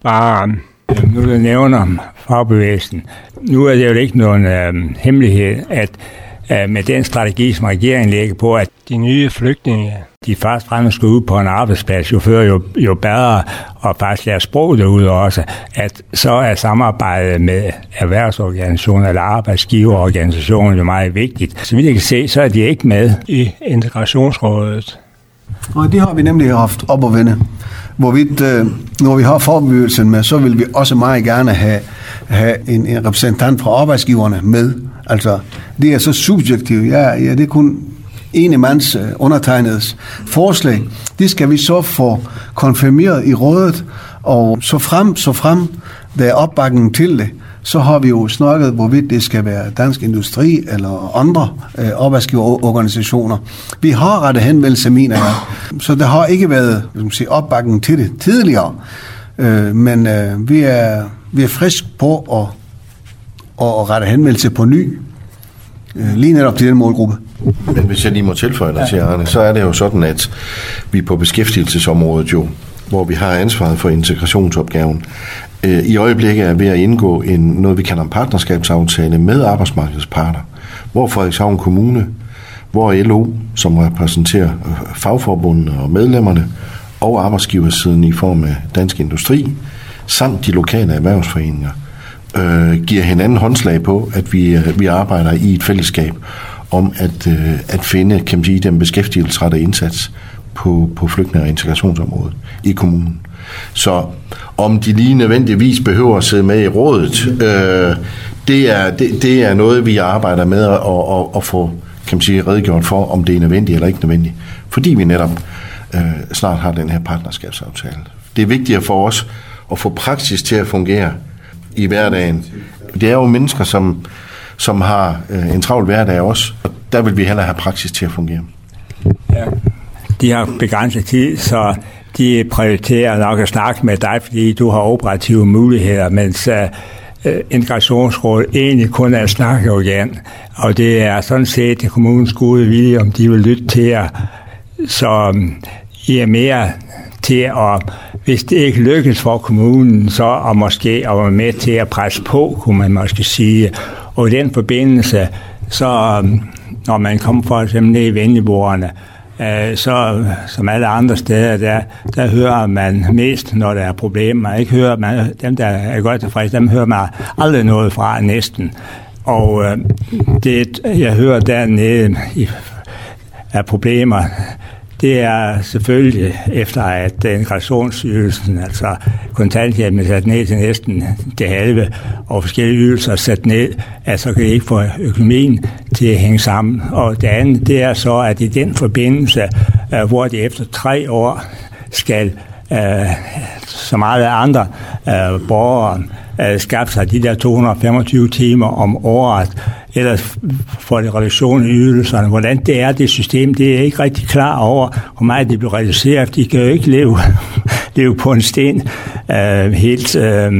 bare, nu du nævner fagbevægelsen, nu er det jo ikke nogen hemmelighed, at med den strategi, som regeringen lægger på, at de nye flygtninge, de først fremmest skal ud på en arbejdsplads, jo før jo bedre, og faktisk lære sprog derude også, at så er samarbejdet med erhvervsorganisationer eller arbejdsgiverorganisationer jo meget vigtigt. Så vidt jeg kan se, så er de ikke med i integrationsrådet. Og det har vi nemlig haft op at vende. Hvorvidt, når vi har fagbevægelsen med, så vil vi også meget gerne have en repræsentant fra arbejdsgiverne med. Altså, det er så subjektivt. Ja, det er kun ene mands undertegnedes forslag. Det skal vi så få konfirmeret i rådet, og så frem, der er opbakning til det, så har vi jo snakket, hvorvidt det skal være Dansk Industri eller andre arbejdsgiverorganisationer. Vi har rettet henvendelse, mener jeg, så der har ikke været opbakning til det tidligere, men vi er friske på at rette henvendelse på ny, lige netop til den målgruppe. Men hvis jeg lige må tilføje dig til, Arne, så er det jo sådan, at vi på beskæftigelsesområdet jo, hvor vi har ansvaret for integrationsopgaven, i øjeblikket er ved at indgå noget, vi kalder en partnerskabsaftale med arbejdsmarkedets parter, hvor Frederikshavn Kommune, hvor LO, som repræsenterer fagforbundene og medlemmerne, og arbejdsgiversiden i form af Dansk Industri, samt de lokale erhvervsforeninger, giver hinanden håndslag på, at vi arbejder i et fællesskab om at finde, kan man sige, den beskæftigelsesrettede indsats på flygtninge- og integrationsområdet i kommunen. Så om de lige nødvendigvis behøver at sidde med i rådet, det er noget, vi arbejder med at få, kan man sige, redegjort for, om det er nødvendigt eller ikke nødvendigt. Fordi vi netop snart har den her partnerskabsaftale. Det er vigtigt for os at få praksis til at fungere i hverdagen. Det er jo mennesker, som har en travl hverdag også, og der vil vi hellere have praksis til at fungere. Ja. De har begrænset tid, så de prioriterer nok at snakke med dig, fordi du har operative muligheder, mens integrationsrådet egentlig kun er et snakkeorgan, og det er sådan set til kommunens gode vilje, om de vil lytte til jer. Så I er mere til at, hvis det ikke lykkes for kommunen, så og måske at være med til at presse på, kunne man måske sige. Og i den forbindelse, så når man kommer for eksempel ned i venligborgerne, så som alle andre steder, der hører man mest, når der er problemer. Man ikke hører man, dem, der er godt tilfredse, dem hører man aldrig noget fra næsten. Og det, jeg hører dernede af problemer, det er selvfølgelig efter, at integrationsydelsen, altså kontanthjælpen, er sat ned til næsten det halve, og forskellige ydelser er sat ned, at så kan de ikke få økonomien til at hænge sammen. Og det andet, det er så, at i den forbindelse, hvor de efter 3 år skal, som alle andre borgere, skaffe sig de der 225 timer om året, ellers får det reduktion i ydelserne. Hvordan det er, det system, det er ikke rigtig klar over, hvor meget det bliver reduceret. De kan jo ikke leve på en sten helt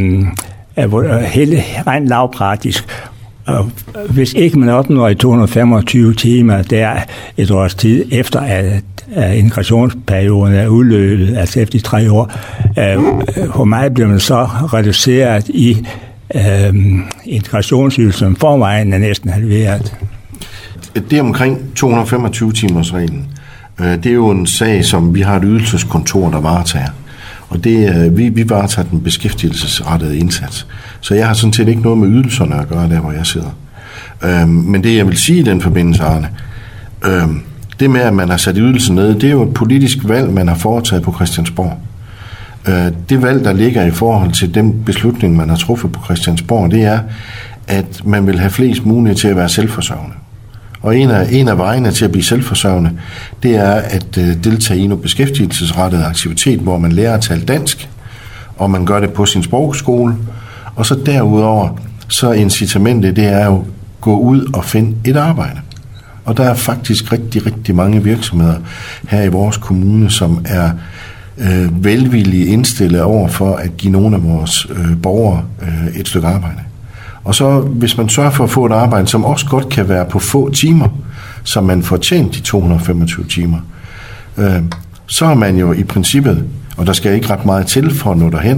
rent lavpraktisk. Hvis ikke man opnår i 225 timer, der er et års tid efter, at integrationsperioden er udløbet, altså efter de 3 år, hvor meget bliver man så reduceret i integrationsydelsen forvejen er næsten halveret. Det er omkring 225-timers-reglen. Det er jo en sag, som vi har et ydelseskontor, der varetager. Og vi varetager den beskæftigelsesrettede indsats. Så jeg har sådan set ikke noget med ydelserne at gøre, der hvor jeg sidder. Men det jeg vil sige i den forbindelse, Arne, det med, at man har sat ydelsen ned, det er jo et politisk valg, man har foretaget på Christiansborg. Det valg, der ligger i forhold til den beslutning, man har truffet på Christiansborg, det er, at man vil have flest muligt til at være selvforsørgende. Og en af vejene til at blive selvforsørgende, det er at deltage i noget beskæftigelsesrettet aktivitet, hvor man lærer at tale dansk, og man gør det på sin sprogskole. Og så derudover, så incitamentet, det er jo at gå ud og finde et arbejde. Og der er faktisk rigtig, rigtig mange virksomheder her i vores kommune, som er velvillige indstillet over for at give nogle af vores borgere et stykke arbejde. Og så hvis man sørger for at få et arbejde, som også godt kan være på få timer, så man får tjent de 225 timer, så er man jo i princippet, og der skal ikke ret meget til for at nå derhen,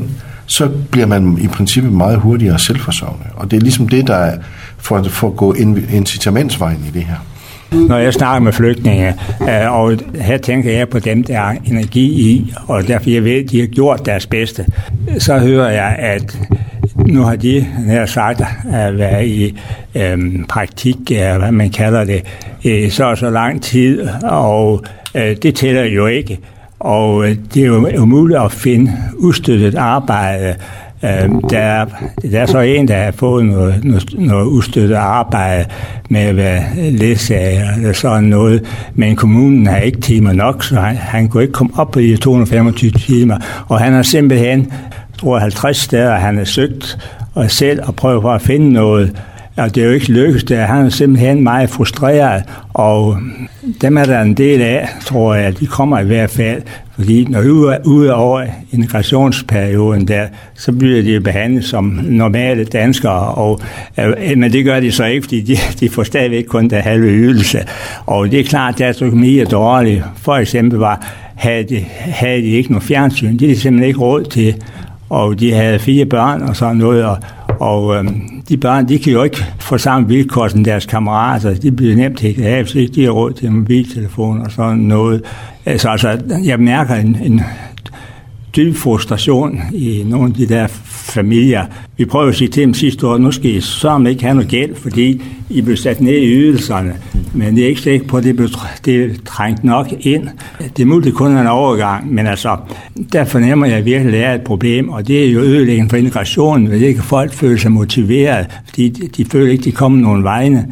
så bliver man i princippet meget hurtigere selvforsørgende. Og det er ligesom det, der er for at gå incitamentsvejen i det her. Når jeg snakker med flygtninge, og her tænker jeg på dem, der har energi i, og derfor jeg ved, at de har gjort deres bedste, så hører jeg, at nu har de sagt at være i praktik, hvad man kalder det, så lang tid, og det tæller jo ikke. Og det er jo umuligt at finde ustøttet arbejde. Der er så en, der har fået noget ustøttet arbejde med at være ledsager eller sådan noget, men kommunen har ikke timer nok, så han kunne ikke komme op på de 225 timer, og han har simpelthen, tror 50 steder, han har søgt og selv og prøvet på at finde noget, og det er jo ikke lykkedes der. Han er simpelthen meget frustreret, og dem er der en del af, tror jeg, de kommer i hvert fald, fordi når ude over integrationsperioden der, så bliver de behandlet som normale danskere, men det gør de så ikke, fordi de får stadigvæk kun der halve ydelse. Og det er klart, at deres økonomi er dårlig. For eksempel havde de ikke noget fjernsyn, det er de simpelthen ikke råd til, og de havde 4 børn og sådan noget, og de børn, de kan jo ikke få samme vilkår som deres kammerater. De bliver nemt hækket af, hvis de har råd til mobiltelefon og sådan noget. Altså jeg mærker en dyb frustration i nogle af de der familier. Vi prøver at sige til dem sidste år, nu skal I så ikke have noget gæld, fordi I blev sat ned i ydelserne. Men det er ikke sikkert på, at det er trængt nok ind. Det er muligt, kun en overgang, men altså, der fornemmer jeg virkelig, at det er et problem, og det er jo ødelæggende for integrationen, hvis ikke folk føler sig motiveret, fordi de føler ikke, de kommer nogen vegne.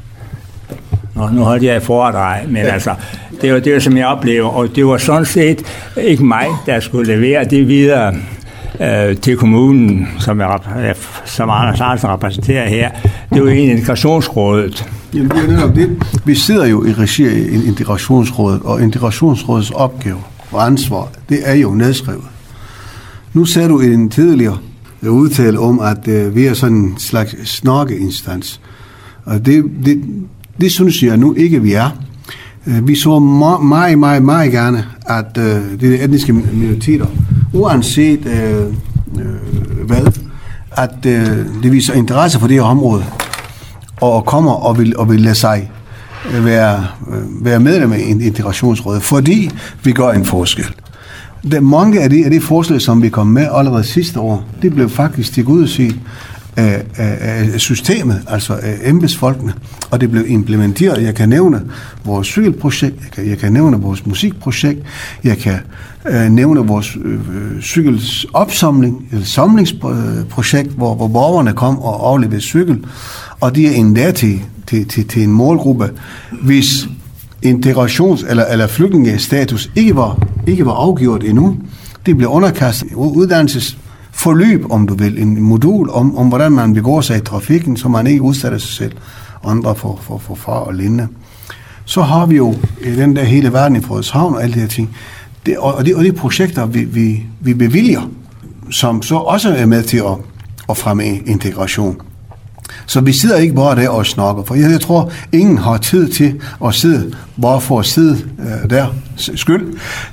Nu holdt jeg et foredrag, men altså, det var det, som jeg oplever, og det var sådan set ikke mig, der skulle levere det videre til kommunen, som Anders Larsen repræsenterer her. Det var egentlig integrationsrådet. Jamen, det er netop det. Vi sidder jo i regi af integrationsrådet, og integrationsrådets opgave og ansvar, det er jo nedskrevet. Nu ser du en tidligere udtale om, at vi er sådan en slags snakkeinstans. Og det synes jeg nu ikke, vi er. Vi så meget gerne, at de etniske minoriteter, uanset hvad, at det viser interesse for det her område, og kommer og vil lade sig være medlem af integrationsrådet, fordi vi gør en forskel. Mange af de forslag, som vi kom med allerede sidste år, det blev faktisk tilgodeset af systemet, altså af embedsfolkene, og det blev implementeret. Jeg kan nævne vores cykelprojekt, jeg kan nævne vores musikprojekt, jeg kan nævne vores cykels samlingsprojekt, hvor borgerne kom og afleverede cykel, og det er endda til en målgruppe, hvis integrations- eller flygtningestatus ikke var afgjort endnu. Det blev underkastet uddannelsesforløb, om du vil, en modul om hvordan man begår sig i trafikken, så man ikke udsætter sig selv og andre for far og lignende. Så har vi jo den der hele verden i Frederikshavn og alle de her ting. Og de projekter, vi bevilger, som så også er med til at fremme integration. Så vi sidder ikke bare der og snakker, for jeg tror, ingen har tid til at sidde bare for at sidde der skyld.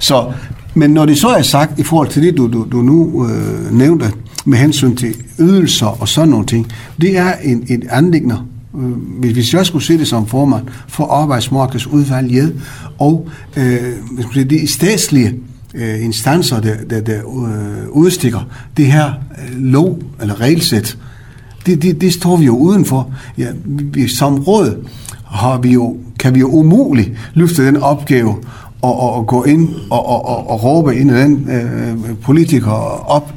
Men når det så er sagt i forhold til det, du nu nævnte med hensyn til ydelser og sådan nogle ting, det er et anliggende, hvis jeg skulle se det som formand for arbejdsmarkedsudvalget og de statslige instanser, der udstikker det her lov eller regelsæt, det står vi jo udenfor. Ja, som råd kan vi jo umuligt løfte den opgave og gå ind og råbe ind i den politikere op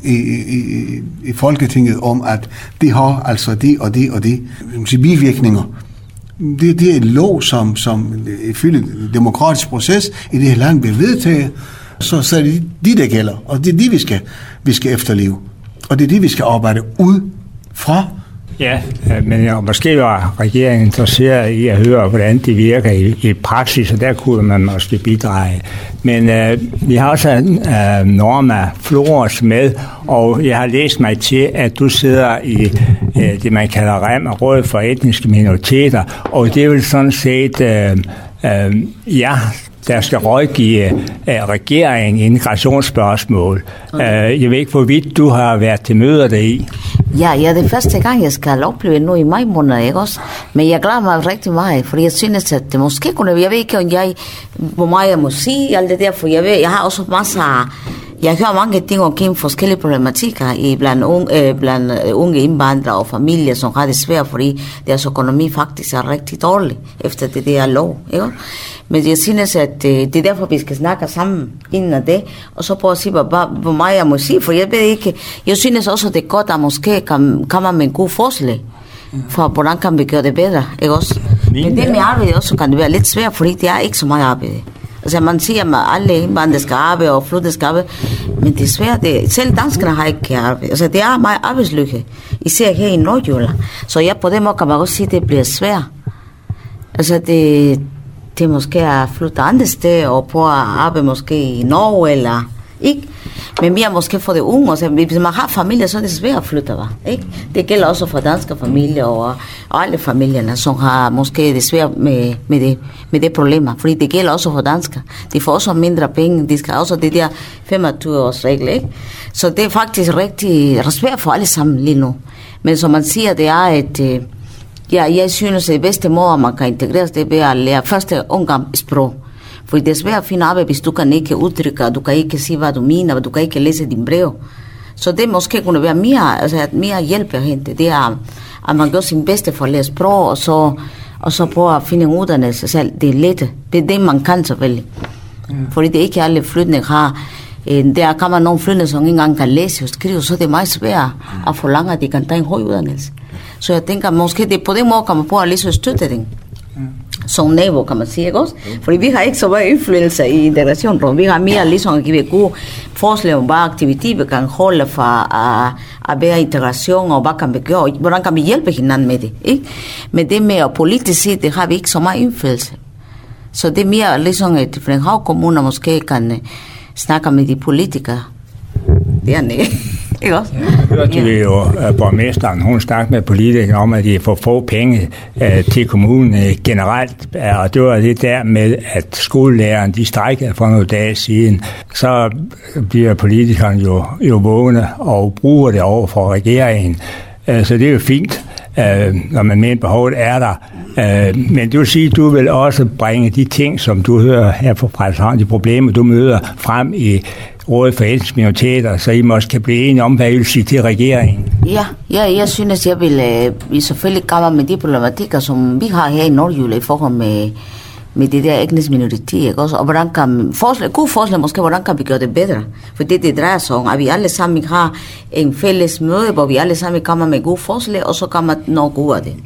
i Folketinget om, at det har altså det og det og det bivirkninger. Det er et lov, som ifølge demokratisk proces i det her land bliver vedtaget, så er det de, der gælder, og det er de, vi skal efterleve. Og det er det, vi skal arbejde ud fra. Ja, men måske var regeringen interesseret i at høre, hvordan det virker i praksis, og der kunne man måske bidrage. Men vi har også Norma Flores med, og jeg har læst mig til, at du sidder i det, man kalder REM, Råd for Etniske Minoriteter, og det er vel sådan set, der skal rådgive regeringen i integrationsspørgsmål. Jeg ved ikke, hvorvidt du har været til møder deri. Ja, det er første gang, jeg skal opleve nu i maj måned, ikke også? Men jeg glæder mig rigtig meget, fordi jeg synes, at det måske kunne... Jeg ved ikke, hvor meget jeg må sige, alt det der, for jeg har også masser... Jeg hører mange ting omkring forskellige problematikker blandt unge indvandrere og familier, som har det svært, fordi deres økonomi faktisk er rigtig dårlig efter det der lov. Ikke? Men jeg synes, at det er derfor, vi skal snakke sammen inden det, og så prøve at sige, hvor meget jeg må sige, for jeg ved ikke, jeg synes også, at det er godt, at måske kan man med en god forslag, for hvordan kan vi gøre det bedre, ikke også? Men det med arbejde også kan det være lidt svært, fordi det er ikke så meget arbejde. Altså man siger, at alle indvandrere skal arbejde og flytte skal arbejde, men det er svært. Selv danskerne har ikke arbejde. Altså det er meget arbejdsløshed, især her i Nordjylland. Så på den måde kan man også sige, at det bliver svært. Altså det måske er flytte andre steder og på at arbejde måske i Norge eller ikke. Men mere måske for det unge. Altså, hvis man har familie, så er det svært at flytte. Ikke? Det gælder også for danske familier og alle familierne, som har måske det svært med det problemer. Fordi det gælder også for danskere. De får også mindre penge. De skal også det der 25-års regel. Ikke? Så det er faktisk rigtig svært for alle sammen lige nu. Men som man siger, det er, at jeg synes, at det bedste måde, man kan integreres, det er ved at lære første omgang sprog. For det er svært at finde arbejde, hvis du kan ikke udtrykke, du kan ikke sige, hvad du mener, du kan ikke læse din brev. Så det måske kunne være mere hjælp at hente. Det er, at man gør sin bedste for at læse sprog, og så prøve at finde en uddannelse selv. Det er let. Det er det, man kan selvfølgelig. Fordi det er ikke alle flytninger har. Der kan man nogle flytninger, som ikke engang kan læse og skrive, så det er meget svært at forlange, at de kan tage en høj uddannelse. Så jeg tænker, måske det på den måde kan man prøve at læse og støtte den. Som nabo, kan man sige, ikke også? Fordi vi har ikke så meget indflydelse i integration. Vi har mere ligesom at give gode forslag om, hvad aktiviteter vi kan holde for at være integration, og hvad kan vi gøre, hvordan kan vi hjælpe hinanden med det, ikke? Men det med at politisk set, det har vi ikke så meget indflydelse. Så det er mere ligesom, at Frederikshavn Kommune måske kan snakke med de politikere dernede. Ikke også? Ja, hørte vi jo borgmesteren, hun snakkede med politikere om, at de får få penge til kommunen generelt, og det var det der med, at skolelæreren, de strejkede for nogle dage siden, så bliver politikerne jo vågne og bruger det over for regeringen. Så det er jo fint, når man mener, behovet er der. Men det vil sige, at du vil også bringe de ting, som du hører her fra Frederikshavn, de problemer, du møder frem i Rådet for etniske minoriteter, så I måske kan blive enige om, hvad I vil sige til regeringen. Ja, jeg synes, jeg vil selvfølgelig komme med de problematikker, som vi har her i Nordjylland i forhold med det der etniske minoriteter, også? Og hvordan kan god forslag måske, hvordan kan vi gøre det bedre? For det drejer sig om, at vi alle sammen har en fælles møde, hvor vi alle sammen kommer med gode forslag, og så kommer noget godt af det.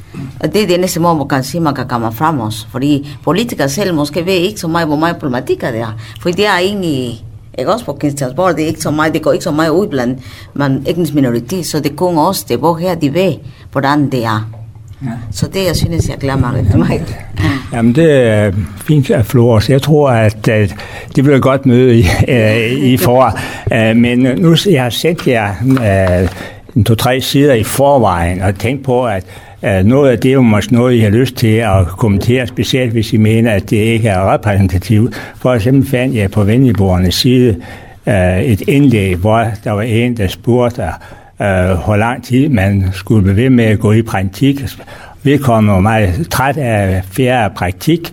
Og det er det eneste måde, man kan sige, man kan komme frem også. Fordi politikere selv måske ved ikke så meget, hvor meget problematikker det er. For det er egentlig... Ikke også på Christiansborg, det er ikke så meget, det går ikke så meget ud blandt etnisk minoritet, så det kun også, det hvor her de ved, hvordan det er. Ja. Så det, jeg synes, jeg glæder mig rigtig meget. Jamen, det er fint, Flora. Jeg tror, at det bliver et godt møde i for. Men nu jeg har set jer 2-3 sider i forvejen, og tænkt på, at noget af det er jo måske noget, I har lyst til at kommentere, specielt hvis I mener, at det ikke er repræsentativt. For eksempel fandt jeg på Venligborgernes side et indlæg, hvor der var en, der spurgte, hvor lang tid man skulle blive ved med at gå i praktik. Vedkommende var meget træt af fjerde praktik,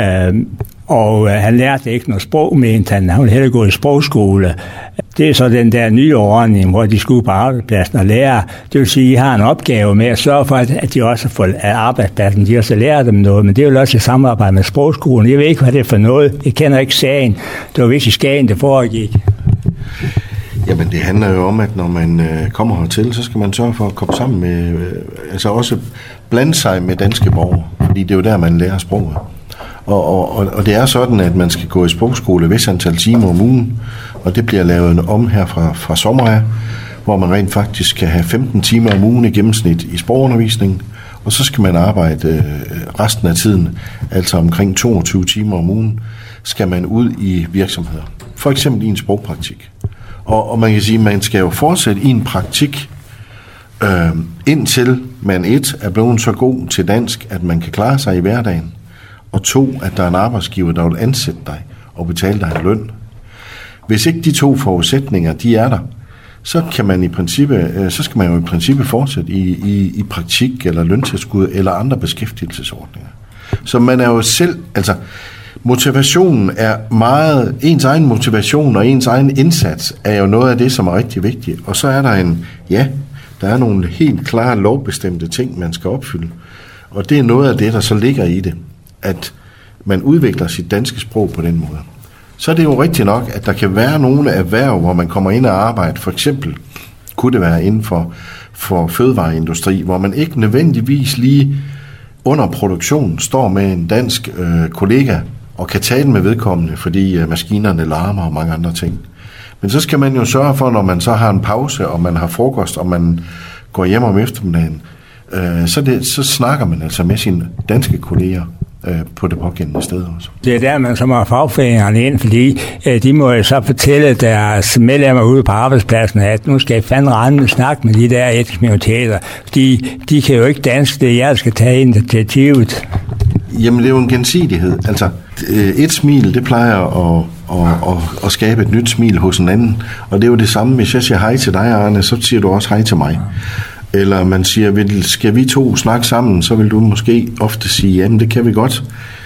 og han lærte ikke noget sprog, mente han. Han ville hellere gå i sprogskole. Det er så den der nye ordning, hvor de skulle på arbejdspladsen og lære. Det vil sige, at I har en opgave med at sørge for, at de også får arbejdspladsen, de også lærer dem noget. Men det er jo også et samarbejde med sprogskolen. Jeg ved ikke, hvad det er for noget. Jeg kender ikke sagen. Det var vist i Skagen, det foregik. Jamen, det handler jo om, at når man kommer hertil, så skal man sørge for at komme sammen med, altså også blande sig med danske borgere, fordi det er jo der, man lærer sproget. Og det er sådan, at man skal gå i sprogskole vis antal timer om ugen, og det bliver lavet om her fra sommer af, hvor man rent faktisk skal have 15 timer om ugen i gennemsnit i sprogundervisning, og så skal man arbejde resten af tiden, altså omkring 22 timer om ugen, skal man ud i virksomheder. For eksempel i en sprogpraktik. Og man kan sige, at man skal jo fortsætte i en praktik, indtil man er blevet så god til dansk, at man kan klare sig i hverdagen. og 2, at der er en arbejdsgiver, der vil ansætte dig og betale dig en løn. Hvis ikke de 2 forudsætninger, de er der, så skal man jo i princippet fortsætte i praktik eller løntilskud eller andre beskæftigelsesordninger. Så man er jo selv, altså motivationen er meget, ens egen motivation og ens egen indsats er jo noget af det, som er rigtig vigtigt. Og så er der der er nogle helt klare lovbestemte ting, man skal opfylde. Og det er noget af det, der så ligger i det, at man udvikler sit danske sprog på den måde. Så er det jo rigtigt nok, at der kan være nogle erhverv, hvor man kommer ind og arbejder. For eksempel kunne det være inden for fødevareindustri, hvor man ikke nødvendigvis lige under produktionen står med en dansk kollega og kan tale med vedkommende, fordi maskinerne larmer og mange andre ting. Men så skal man jo sørge for, når man så har en pause, og man har frokost, og man går hjem om eftermiddagen, så snakker man altså med sine danske kolleger på det pågældende sted også. Det er der, man så må fagforeningerne ind, fordi de må jo så fortælle deres medlemmer ude på arbejdspladsen, at nu skal I fandme rende snakke med de der etniske minoriteter. De kan jo ikke dansk, det er jer, der skal tage initiativet. Jamen, det er jo en gensidighed. Altså, et smil, det plejer at skabe et nyt smil hos en anden. Og det er jo det samme, hvis jeg siger hej til dig, Arne, så siger du også hej til mig. Eller man siger, skal vi 2 snakke sammen, så vil du måske ofte sige, jamen det kan vi godt.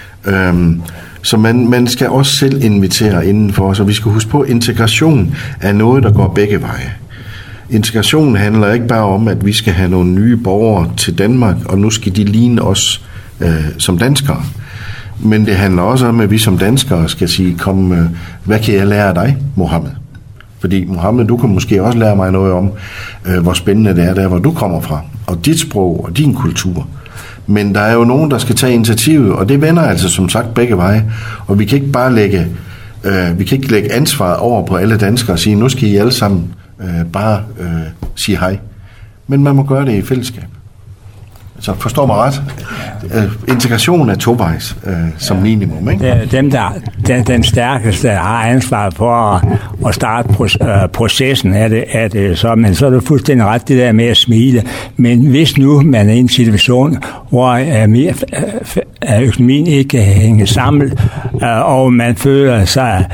Så man skal også selv invitere indenfor, så vi skal huske på, at integration er noget, der går begge veje. Integration handler ikke bare om, at vi skal have nogle nye borgere til Danmark, og nu skal de ligne os som danskere. Men det handler også om, at vi som danskere skal sige, hvad kan jeg lære af dig, Mohammed? Fordi Mohammed, du kan måske også lære mig noget om, hvor spændende det er der, hvor du kommer fra, og dit sprog og din kultur. Men der er jo nogen, der skal tage initiativet, og det vender altså som sagt begge veje. Og vi kan ikke bare lægge ansvaret over på alle danskere og sige, nu skal I alle sammen bare sige hej. Men man må gøre det i fællesskab. Så forstår mig ret. Integration er tovejs som minimum, ikke? Dem, den stærkeste har ansvaret for at starte processen, er det så. Men så er det fuldstændig ret, det der med at smile. Men hvis nu man er i en situation, hvor økonomien ikke hænger sammen, og man føler sig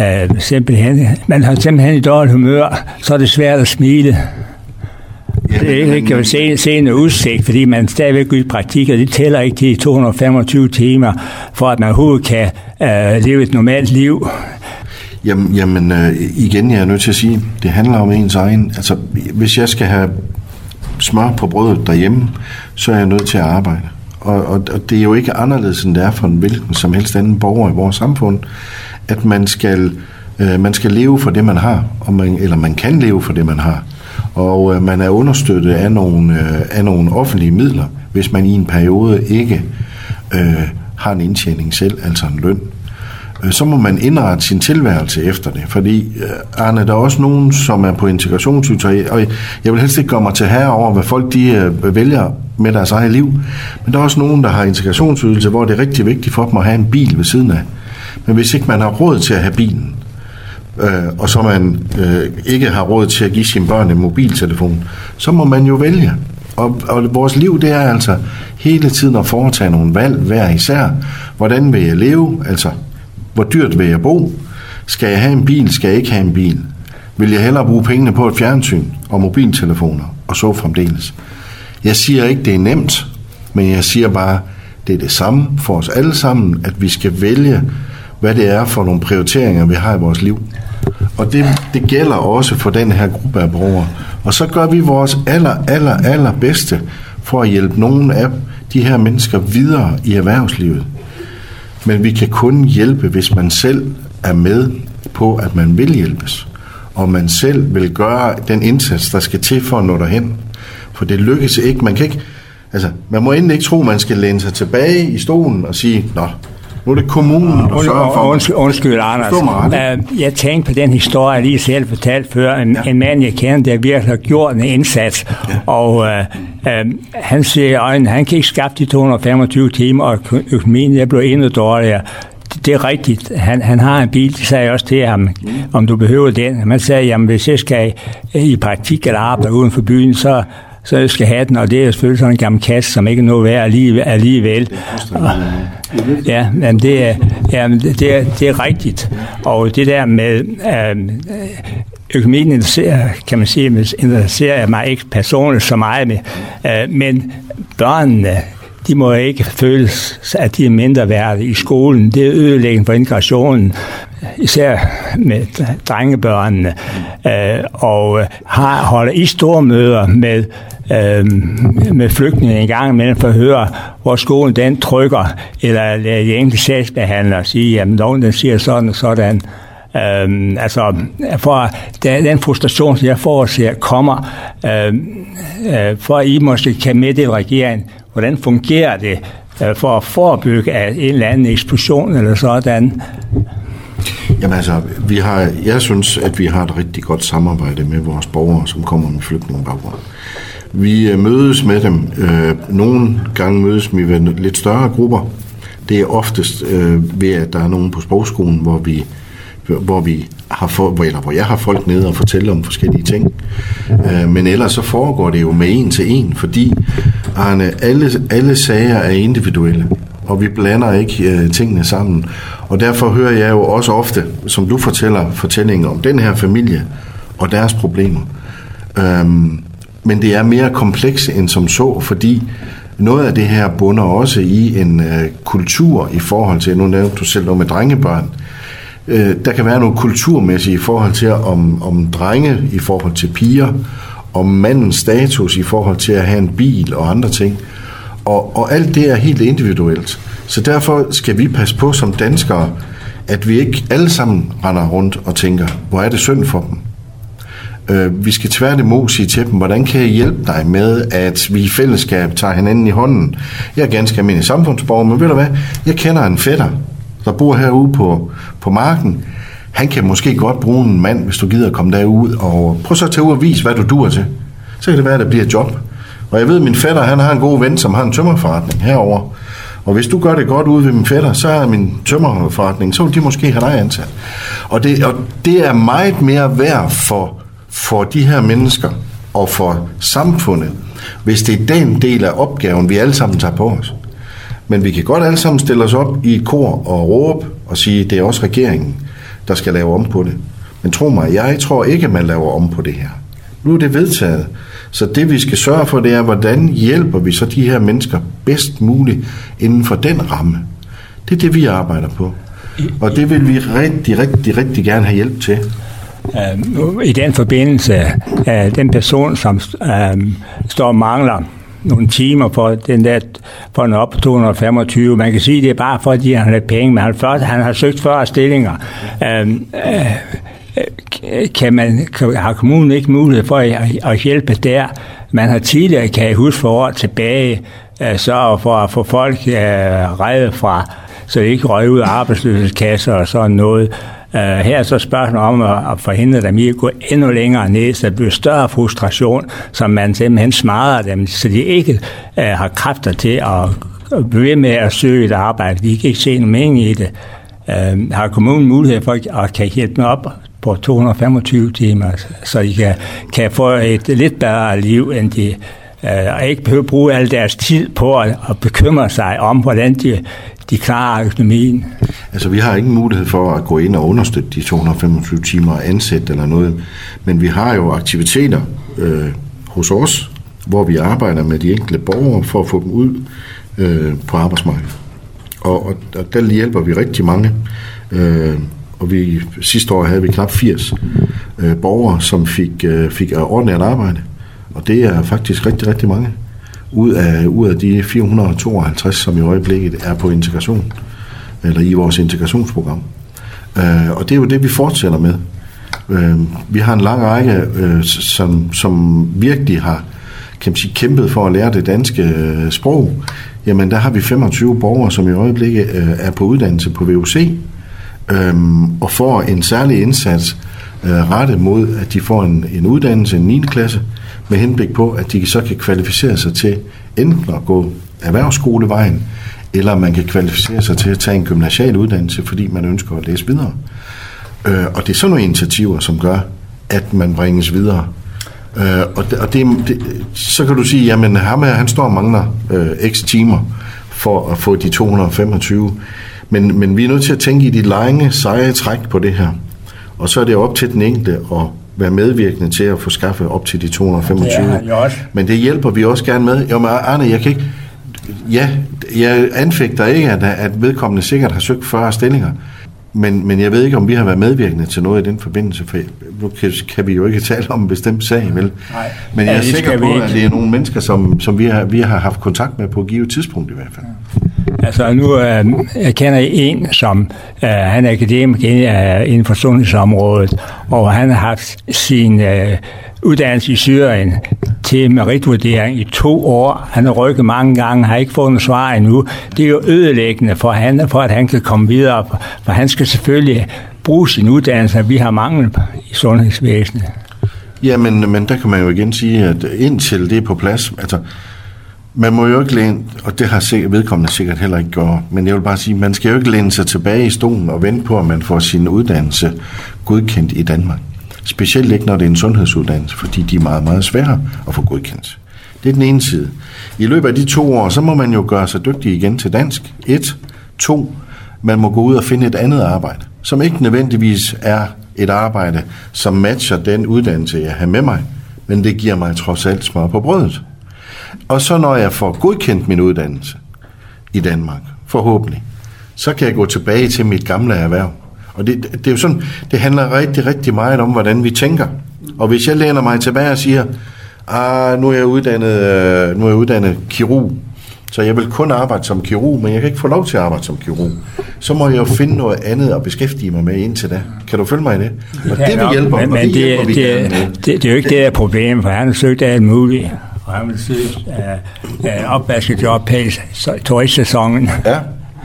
man har simpelthen i dårligt humør, så er det svært at smile. Det er ikke jo se en udsigt, fordi man stadigvæk går i praktik, og det tæller ikke de 225 timer, for at man overhovedet kan leve et normalt liv. Jamen igen, jeg er nødt til at sige, det handler om ens egen. Altså, hvis jeg skal have smør på brødet derhjemme, så er jeg nødt til at arbejde. Og det er jo ikke anderledes, end det er for en hvilken som helst anden borger i vores samfund, at man skal leve for det, man har, eller man kan leve for det, man har. Og man er understøttet af nogle offentlige midler, hvis man i en periode ikke har en indtjening selv, altså en løn. Så må man indrette sin tilværelse efter det, fordi Arne, der er også nogen, som er på integrationsydelse, og jeg vil helst ikke gøre mig til herre over, hvad folk de vælger med deres eget liv, men der er også nogen, der har integrationsydelse, hvor det er rigtig vigtigt for dem at have en bil ved siden af. Men hvis ikke man har råd til at have bilen, og så man ikke har råd til at give sine børn en mobiltelefon, så må man jo vælge. Og vores liv, det er altså hele tiden at foretage nogle valg hver især. Hvordan vil jeg leve? Altså, hvor dyrt vil jeg bo? Skal jeg have en bil? Skal jeg ikke have en bil? Vil jeg hellere bruge pengene på et fjernsyn og mobiltelefoner og så fremdeles? Jeg siger ikke, det er nemt, men jeg siger bare, det er det samme for os alle sammen, at vi skal vælge, hvad det er for nogle prioriteringer, vi har i vores liv. Og det gælder også for den her gruppe af borgere. Og så gør vi vores aller bedste for at hjælpe nogle af de her mennesker videre i erhvervslivet. Men vi kan kun hjælpe, hvis man selv er med på, at man vil hjælpes. Og man selv vil gøre den indsats, der skal til for at nå derhen. For det lykkes ikke. Man må endelig ikke tro, man skal læne sig tilbage i stolen og sige, nå, nu er det kommunen, der sørger for... Undskyld, Anders. Jeg tænkte på den historie, jeg lige selv fortalte før. En mand, jeg kender, der virkelig har gjort en indsats. Ja. Og han siger, at han kan ikke skaffe de 225 timer, og økonomien er blevet endnu dårligere. Det er rigtigt. Han har en bil, det sagde jeg også til ham, om du behøver den. Man sagde, jamen hvis jeg skal i praktik eller arbejde uden for byen, så så skal have den, og det er selvfølgelig sådan en gammel kasse, som ikke er noget værd alligevel. Ja, men det er rigtigt. Og det der med økonomien kan man sige, interesserer mig ikke personligt så meget med, men børnene, de må ikke føles, at de er mindre værd i skolen. Det er ødelæggende for integrationen, især med drengebørnene, og holder i store møder med flygtninge en gang imellem for at høre, hvor skolen den trykker, eller de enkelte sagsbehandlere sige, jamen nogen den siger sådan og sådan. For den frustration, som jeg forudser, kommer, for at I måske kan meddele regeringen, hvordan fungerer det for at forebygge en eller anden eksplosion eller sådan? Jamen altså, jeg synes, at vi har et rigtig godt samarbejde med vores borgere, som kommer med flygtningebaggrund. Vi mødes med dem. Nogle gange mødes vi med lidt større grupper. Det er oftest ved, at der er nogen på sprogskolen, hvor jeg har folk nede og fortæller om forskellige ting. Men ellers så foregår det jo med en til en, fordi Arne, alle sager er individuelle, og vi blander ikke tingene sammen. Og derfor hører jeg jo også ofte, som du fortæller, fortællinger om den her familie og deres problemer. Men det er mere komplekst end som så, fordi noget af det her bunder også i en kultur i forhold til, nu nævnte du selv noget med drengebørn. Der kan være noget kulturmæssigt i forhold til om drenge i forhold til piger, om mandens status i forhold til at have en bil og andre ting. Og alt det er helt individuelt. Så derfor skal vi passe på som danskere, at vi ikke alle sammen render rundt og tænker, hvor er det synd for dem. Vi skal tværtimod sige til dem, hvordan kan jeg hjælpe dig med, at vi i fællesskab tager hinanden i hånden. Jeg er ganske almindelig samfundsborger, men ved du hvad, jeg kender en fætter, der bor herude på marken. Han kan måske godt bruge en mand, hvis du gider at komme derud, og prøv så at tage ud og vise, hvad du duer til. Så kan det være, at der bliver et job. Og jeg ved, at min fætter, han har en god ven, som har en tømmerforretning herover. Og hvis du gør det godt ude ved min fætter, så er min tømmerforretning, så vil de måske have dig ansat. Og det er meget mere værd for de her mennesker og for samfundet, hvis det er den del af opgaven, vi alle sammen tager på os. Men vi kan godt alle sammen stille os op i et kor og råbe og sige, at det er også regeringen, der skal lave om på det. Men tro mig, jeg tror ikke, at man laver om på det her. Nu er det vedtaget. Så det vi skal sørge for, det er, hvordan hjælper vi så de her mennesker bedst muligt inden for den ramme. Det er det, vi arbejder på. Og det vil vi rigtig, rigtig, rigtig gerne have hjælp til. I den forbindelse, den person, som står og mangler nogle timer for en op på 225. Man kan sige, det er bare fordi, han har penge, men han har søgt 40 stillinger. Har kommunen ikke mulighed for at hjælpe der? Man har tidligere, kan jeg huske for år tilbage, sørget for at få folk reddet fra, så de ikke røg ud af arbejdsløshedskasser og sådan noget. Her er så spørgsmålet om at forhindre dem i at gå endnu længere ned, så det bliver større frustration, som man simpelthen smadrer dem, så de ikke har kræfter til at blive med at søge et arbejde. De kan ikke se nogen mening i det. Har kommunen mulighed for at kan hjælpe dem op på 225 timer, så de kan få et lidt bedre liv, end de og ikke behøver at bruge al deres tid på at bekymre sig om, hvordan de klarer økonomien. Altså, vi har ingen mulighed for at gå ind og understøtte de 225 timer og ansætte eller noget, men vi har jo aktiviteter hos os, hvor vi arbejder med de enkelte borgere for at få dem ud på arbejdsmarkedet. Og der hjælper vi rigtig mange. Og sidste år havde vi knap 80 borgere, som fik ordentligt arbejde. Og det er faktisk rigtig, rigtig mange. Ud af de 452, som i øjeblikket er på integration, eller i vores integrationsprogram. Og det er jo det, vi fortsætter med. Vi har en lang række, som virkelig har, kan man sige, kæmpet for at lære det danske sprog. Jamen, der har vi 25 borgere, som i øjeblikket er på uddannelse på VUC, og får en særlig indsats rettet mod, at de får en uddannelse, en 9. klasse, med henblik på, at de så kan kvalificere sig til enten at gå erhvervsskolevejen, eller man kan kvalificere sig til at tage en gymnasial uddannelse, fordi man ønsker at læse videre. Og det er sådan nogle initiativer, som gør, at man bringes videre. Og så kan du sige, jamen han står og mangler x timer for at få de 225. Men vi er nødt til at tænke i de lange, seje træk på det her. Og så er det op til den enkelte at være medvirkende til at få skaffet op til de 225. Men det hjælper vi også gerne med. Jo, men Arne, jeg kan ikke... Ja, jeg anfægter ikke, at vedkommende sikkert har søgt 40 stillinger. Men jeg ved ikke, om vi har været medvirkende til noget i den forbindelse, for nu kan vi jo ikke tale om en bestemt sag, vel? Nej. Men jeg er sikker på, at det er nogle mennesker, som vi har haft kontakt med på et givet tidspunkt i hvert fald. Altså nu, jeg kender en, som han er akademiker inden for sundhedsområdet, og han har haft sin uddannelse i Syrien til meritvurdering i 2 år. Han har rykket mange gange, har ikke fået noget svar endnu. Det er jo ødelæggende for at han kan komme videre, for han skal selvfølgelig bruge sin uddannelse, vi har mangel i sundhedsvæsenet. Ja, men der kan man jo igen sige, at indtil det er på plads, altså man må jo ikke læne, og det har vedkommende sikkert heller ikke gjort, men jeg vil bare sige, man skal jo ikke læne sig tilbage i stolen og vente på, at man får sin uddannelse godkendt i Danmark. Specielt ikke, når det er en sundhedsuddannelse, fordi de er meget, meget svære at få godkendt. Det er den ene side. I løbet af de 2 år, så må man jo gøre sig dygtig igen til dansk. 1. 2. Man må gå ud og finde et andet arbejde, som ikke nødvendigvis er et arbejde, som matcher den uddannelse, jeg har med mig, men det giver mig trods alt smør på brødet. Og så når jeg får godkendt min uddannelse i Danmark, forhåbentlig, så kan jeg gå tilbage til mit gamle erhverv. Og det er jo sådan, det handler rigtig, rigtig meget om, hvordan vi tænker. Og hvis jeg læner mig tilbage og siger, nu er jeg uddannet kirurg, så jeg vil kun arbejde som kirurg, men jeg kan ikke få lov til at arbejde som kirurg, så må jeg jo finde noget andet at beskæftige mig med indtil da. Kan du følge mig i det? Og det vil hjælpe, men det er jo ikke det der problem, for han har søgt alt muligt. Og han vil søge opvaskejob i turistsæsonen. Ja.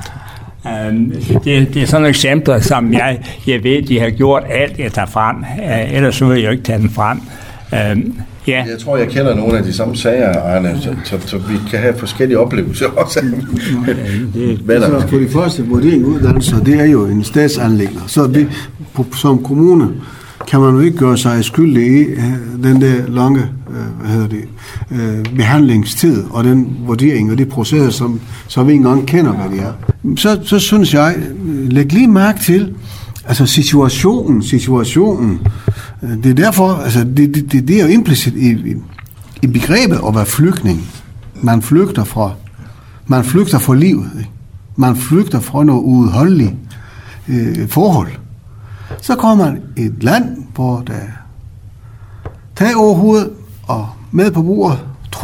Det er sådan nogle eksempler, som jeg ved, de har gjort alt, jeg tager frem. Ellers så vil jeg jo ikke tage dem frem. Ja. Jeg tror, jeg kender nogle af de samme sager, Arne, så vi kan have forskellige oplevelser også. Altså, for de første vurderingsuddannelser, det er jo en statsanliggende. Så vi, som kommune kan man jo ikke gøre sig skyldig i den der lange behandlingstid og den vurdering og de processer, som vi ikke engang kender, hvad de er. Så synes jeg, læg lige mærke til, altså situationen. Det er derfor, altså det er jo implicit i begrebet at være flygtning. Man flygter fra livet. Ikke? Man flygter fra noget uudholdeligt forhold. Så kommer man i et land, hvor der tag over hovedet og med på bordet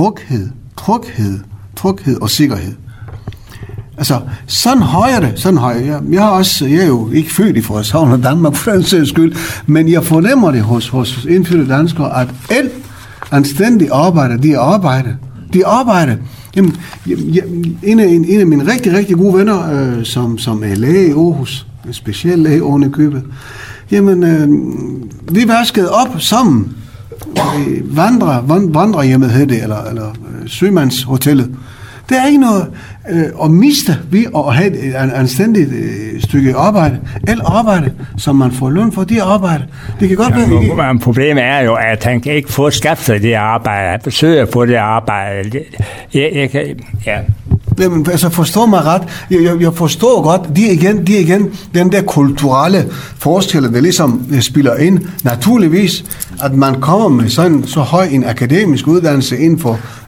tryghed og sikkerhed. Altså, sådan har jeg det. Jeg er jo ikke født i Frederikshavn og Danmark for den sags skyld, men jeg fornemmer det hos indfødte danskere, at alt anstændigt arbejde, de arbejder. Jamen, en af mine rigtig, rigtig gode venner, som er læge i Aarhus, en speciel læge oven i købet, jamen, vi vaskede op sammen. Vandrehjemmet hed det, eller sømandshotellet. Der er ikke noget at miste ved at have et anstændigt stykke arbejde, eller arbejde, som man får løn for det arbejde. Det kan godt være... Men problemet er jo, at han kan ikke få skabt sig det arbejde. Han forsøger at få det arbejde. Jamen, altså forstår mig ret. Jeg forstår godt, de er igen den der kulturelle forestilling, der ligesom spiller ind. Naturligvis, at man kommer med sådan så høj en akademisk uddannelse inden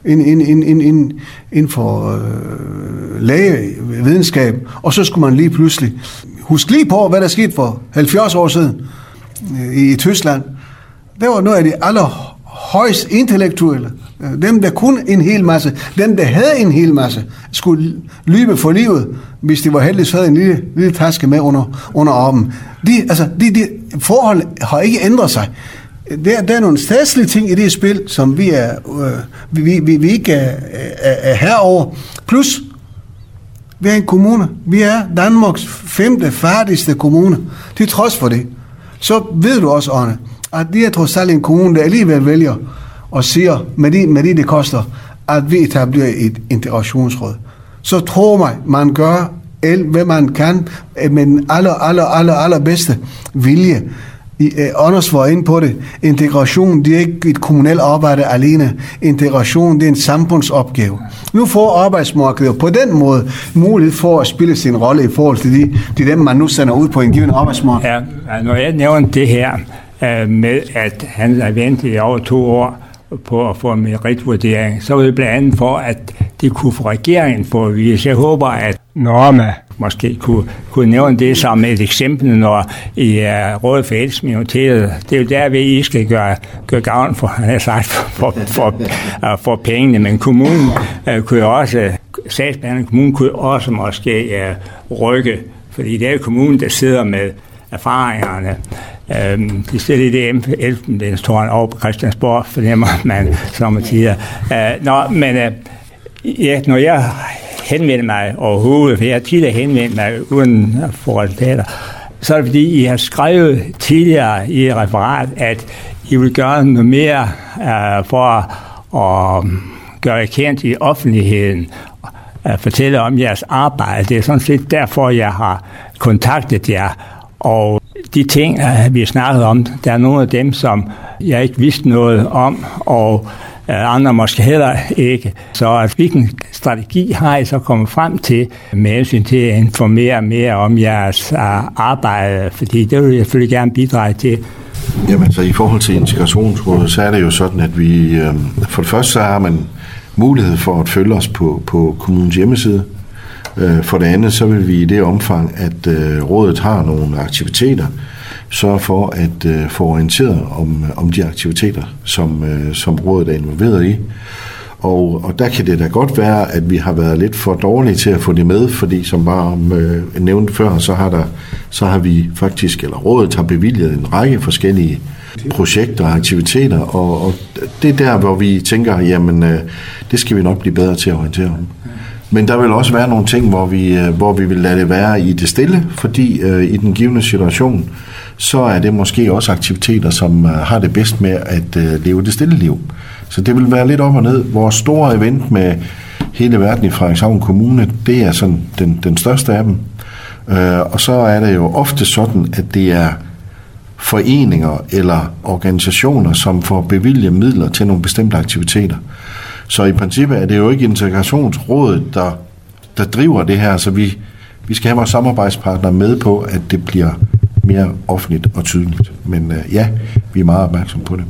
for lægevidenskab, og så skulle man lige pludselig huske lige på, hvad der skete for 70 år siden i Tyskland. Det var noget af de allerhøjst intellektuelle. Dem, der kunne en hel masse, dem, der havde en hel masse, skulle løbe for livet, hvis de var heldige, så havde en lille taske med under armen. De forhold har ikke ændret sig. Der er nogle statslige ting i det spil, som vi ikke er herover. Plus, vi er en kommune. Vi er Danmarks 5. færdigste kommune. Til trods for det, så ved du også, Arne, at det er trods alt en kommune, der alligevel vælger og siger, med det koster, at vi etablerer et integrationsråd. Så tror mig, man gør alt, hvad man kan, med den allerbedste vilje. Anders var inde på det. Integration, det er ikke et kommunalt arbejde alene. Integration, det er en samfundsopgave. Nu får arbejdsmarkedet på den måde mulighed for at spille sin rolle i forhold til dem, man nu sender ud på en given arbejdsmarked. Ja, når jeg nævner det her med, at han er ventet i over 2 år på at få en meritvurdering, så er det blandt andet for, at det kunne få regeringen for at vise. Jeg håber, at Norma måske kunne nævne det som et eksempel, når I er rådet for ældste minoriteter. Det er jo der, I skal gøre gavn for, han har sagt, for pengene, men kommunen kunne også, sagsbehandlingen kommunen kunne også måske rykke, fordi det er jo kommunen, der sidder med erfaringerne. De stiller i det Elfenbenstårn over på Christiansborg, fornemmer man sommetider. Når jeg henvender mig overhovedet, for jeg har tidligere henvendt mig uden for resultater, så er det fordi, I har skrevet tidligere i referat, at I vil gøre noget mere for at gøre jer kendt i offentligheden, at fortælle om jeres arbejde. Det er sådan set derfor, jeg har kontaktet jer. Og de ting, vi har snakket om, der er nogle af dem, som jeg ikke vidste noget om, og andre måske heller ikke. Så hvilken strategi har I så kommet frem til med hensyn til at informere mere om jeres arbejde? Fordi det vil jeg selvfølgelig gerne bidrage til. Jamen, så i forhold til Integrationsrådet, så er det jo sådan, at vi for det første så har man mulighed for at følge os på kommunens hjemmeside. For det andet, så vil vi i det omfang, at rådet har nogle aktiviteter, sørge for at få orienteret om de aktiviteter, som rådet er involveret i. Og der kan det da godt være, at vi har været lidt for dårlige til at få det med, fordi som bare nævnt før, så har vi faktisk, eller rådet har bevilget en række forskellige projekter og aktiviteter, og det er der, hvor vi tænker, jamen det skal vi nok blive bedre til at orientere om. Men der vil også være nogle ting, hvor vi vil lade det være i det stille, fordi i den givne situation, så er det måske også aktiviteter, som har det bedst med at leve det stille liv. Så det vil være lidt op og ned. Vores store event med hele verden i Frederikshavn Kommune, det er sådan den største af dem. Og så er det jo ofte sådan, at det er foreninger eller organisationer, som får bevilget midler til nogle bestemte aktiviteter. Så i princippet er det jo ikke Integrationsrådet, der driver det her, så vi skal have vores samarbejdspartnere med på, at det bliver mere offentligt og tydeligt. Men ja, vi er meget opmærksomme på det.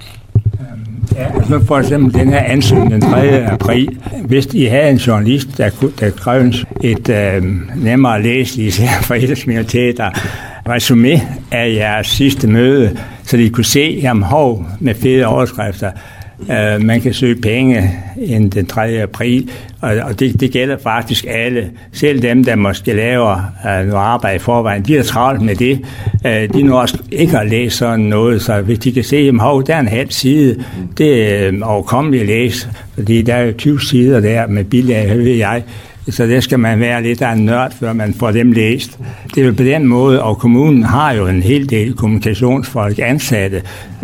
Ja, altså for eksempel den her ansøgning den 3. april. Hvis I havde en journalist, der krævede et nemmere læseligt for ældste minoriteter, resumé af jeres sidste møde, så de kunne se, jamen hov, med fede overskrifter, man kan søge penge inden den 3. april, og det gælder faktisk alle. Selv dem, der måske laver noget arbejde i forvejen, de er travlt med det. De når også ikke har læst sådan noget, så hvis de kan se, at der er en halv side, det er overkommeligt at læse, fordi der er jo 20 sider der med billeder, ved jeg. Så der skal man være lidt af en nørd, før man får dem læst. Det er jo på den måde, og kommunen har jo en hel del kommunikationsfolk ansatte,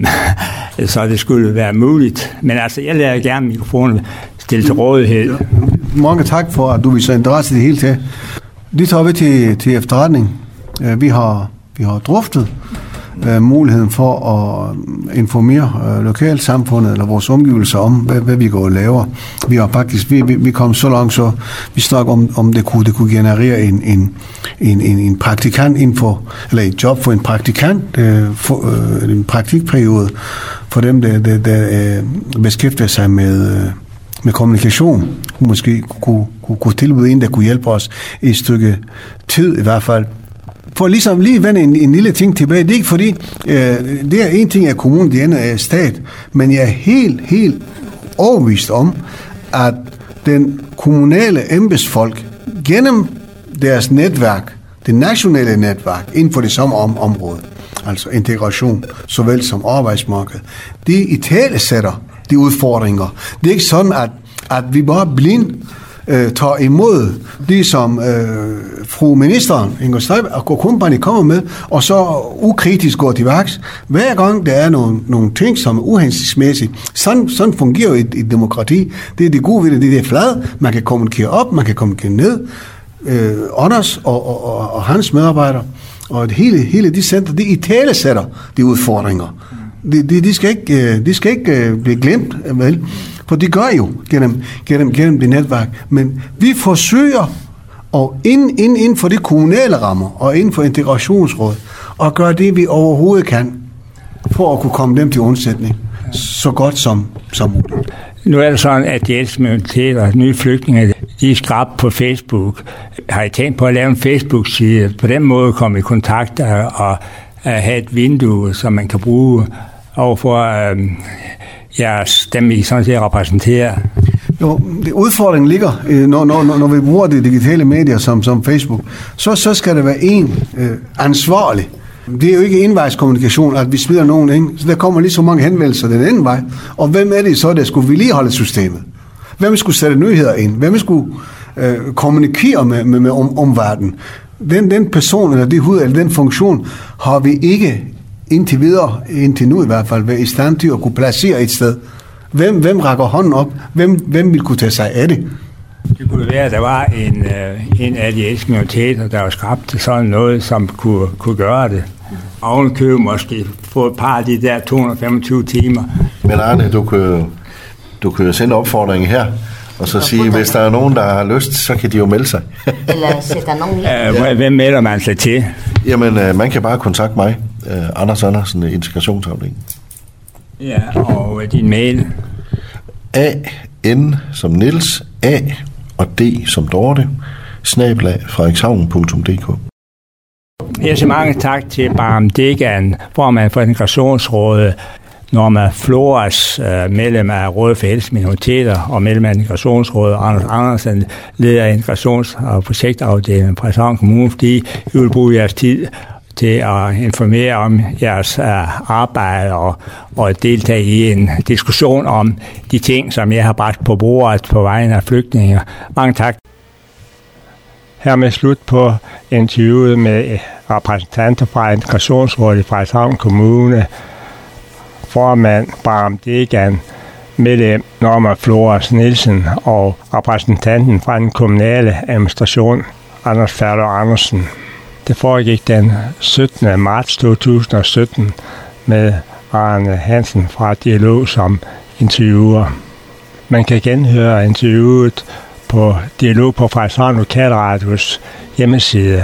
så det skulle være muligt. Men altså, jeg lader gerne mikrofonen stille til rådighed. Mange tak for, at du viser interesse i det hele til. Det tager vi til efterretning. Vi har drøftet muligheden for at informere lokalsamfundet eller vores omgivelser om, hvad vi går og laver. Vi har faktisk, vi kom så langt, så vi snakker om det kunne generere en praktikant eller et job for en praktikant, en praktikperiode for dem, der beskæftiger sig med kommunikation. Måske kunne tilbyde en, der kunne hjælpe os et stykke tid i hvert fald. For ligesom lige vende en lille ting tilbage, det er ikke fordi, det er en ting af kommunen, det andet er stat, men jeg er helt overbevist om, at den kommunale embedsfolk gennem deres netværk, det nationale netværk inden for det samme område, altså integration, såvel som arbejdsmarked, det italesætter de udfordringer. Det er ikke sådan, at vi bare blind tager imod det, som fru ministeren, Inger Støjberg og kompagni kommer med, og så ukritisk går til værks. Hver gang der er nogle ting, som er uhensigtsmæssige, sådan fungerer jo et demokrati. Det er det gode ved det, det er flad. Man kan kommunikere op, man kan kommunikere ned. Anders og hans medarbejdere Og hele de center, de italesætter de udfordringer. De skal ikke blive glemt, vel? For de gør jo gennem det netværk. Men vi forsøger og inden for de kommunale rammer og inden for integrationsrådet at gøre det, vi overhovedet kan for at kunne komme dem til undsætning så godt som muligt. Nu er det sådan, at de ældste minoriteter, nye flygtninge, de er skrabt på Facebook. Har I tænkt på at lave en Facebook-side? På den måde komme i kontakt og have et vindue, som man kan bruge overfor dem, I sådan set repræsenterer? Jo, udfordringen ligger, når vi bruger de digitale medier som Facebook, så skal der være en ansvarlig. Det er jo ikke envejskommunikation, at vi smider nogen ind. Så der kommer lige så mange henvendelser den anden vej. Og hvem er det så, der skulle vedligeholde systemet? Hvem skulle sætte nyheder ind? Hvem skulle kommunikere med omverdenen? Den person, eller det hud, eller den funktion, har vi ikke indtil nu i hvert fald, været i stand til at kunne placere et sted. Hvem rækker hånden op? Hvem vil kunne tage sig af det? Det kunne være, at der var en af de ældste minoriteter, der var skabt til sådan noget, som kunne gøre det. Ovenkøbe måske få et par af de der 225 timer. Men Arne, du kan jo sende opfordringen her, og så sige, hvis der er nogen, der har lyst, så kan de jo melde sig. Eller sætter nogen i. Hvem melder man sig til? Jamen, man kan bare kontakte mig, Anders Andersen, integrationsafdelingen. Ja, og din mail? A-N som Niels, A og D som Dorte, @frederikshavn.dk. Jeg siger mange tak til Bram Degan, formand for Integrationsrådet, Norma Flores, medlem af Rådet for ældste minoriteter og medlem af Integrationsrådet, Anders Andersen, leder af integrations- og projektafdelingen fra Frederikshavn Kommune, fordi I vil bruge jeres tid til at informere om jeres arbejde og deltage i en diskussion om de ting, som jeg har bragt på bordet på vegne af flygtninge. Mange tak. Hermed slut på interviewet med repræsentanter fra Integrationsrådet i Frederikshavn Kommune, formand Bram Degan, medlem Norma Flores Nielsen og repræsentanten fra den kommunale administration, Anders Ferler Andersen. Det foregik den 17. marts 2017 med Arne Hansen fra Dialog som interviewer. Man kan genhøre interviewet på Dialog på Frederikshavn Lokalradios hjemmeside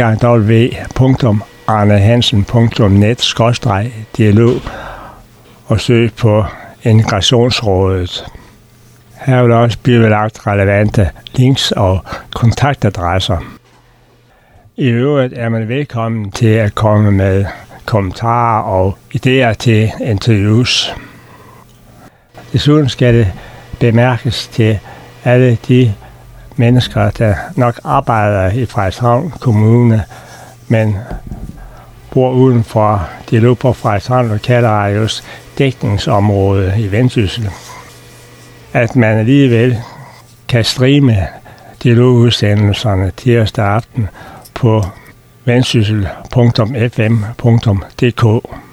www.arnehansen.net/dialog og søg på Integrationsrådet. Her vil også blive lagt relevante links og kontaktadresser. I øvrigt er man velkommen til at komme med kommentarer og idéer til interviews. Desuden skal det bemærkes til alle de mennesker, der nok arbejder i Frederikshavn Kommune, men bor uden for Dialog på Frederikshavn Lokalradios dækningsområde i Vendsyssel, at man alligevel kan streame dialogudsendelserne tirsdag aften på vendsyssel.fm.dk.